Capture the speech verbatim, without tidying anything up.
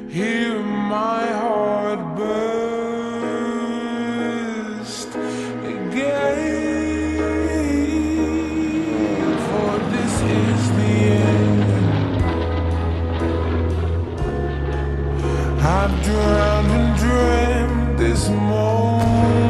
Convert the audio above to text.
Hear my heart burst again, for this is the end. I've drowned and dreamt this moment.